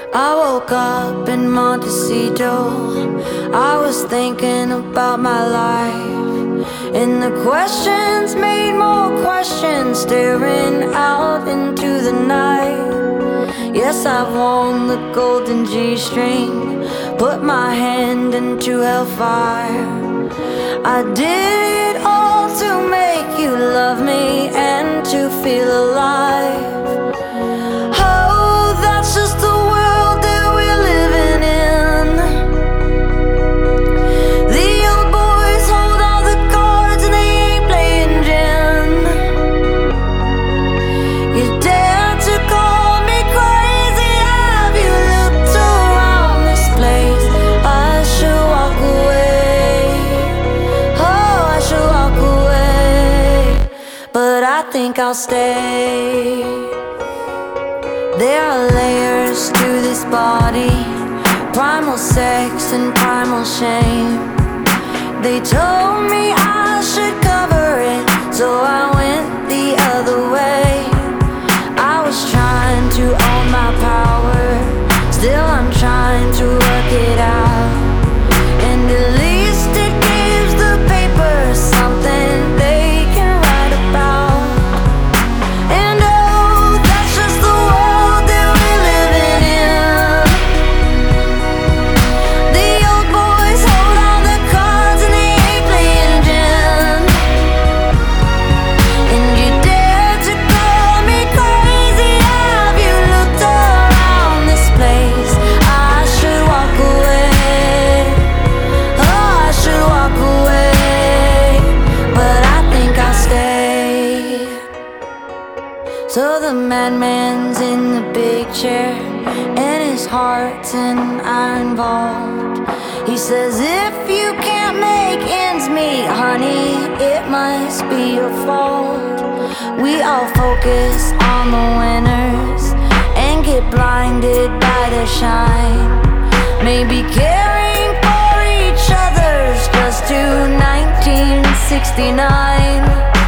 I woke up in Montecito. I was thinking about my life, and the questions made more questions, staring out into the night. Yes, I've worn the golden G-string, put my hand into hellfire. I did it all to make you love me and to feel alive. I think I'll stay. There are layers to this body, primal sex and primal shame. They told me I should cover it, so I went the other way. I was trying to own my power, still I'm trying to work it out. And at least it gives the paper something they can write about. So the madman's in the big chair, and his heart's an iron vault. He says, if you can't make ends meet, honey, it must be your fault. We all focus on the winners and get blinded by their shine. Maybe caring for each other's just to 1969.